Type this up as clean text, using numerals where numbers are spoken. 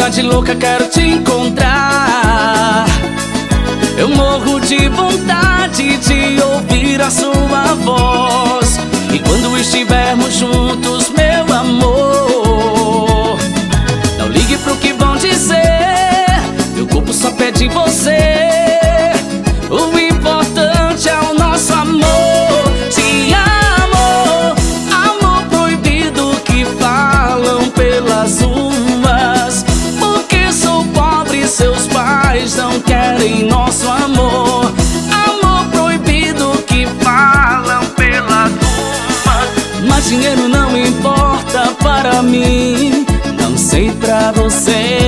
vontade louca, quero te encontrar. Eu morro de vontade de ouvir a sua voz. E quando estivermos juntos, meu amor, não ligue pro que vão dizer, meu corpo só pede você. O importante é o nosso amor. Te amo, amor proibido que falam pelas ruas, porque sou pobre e seus pais não querem nosso amor. Amor proibido que falam pelas ruas, mas dinheiro não importa para mim, não sei pra você.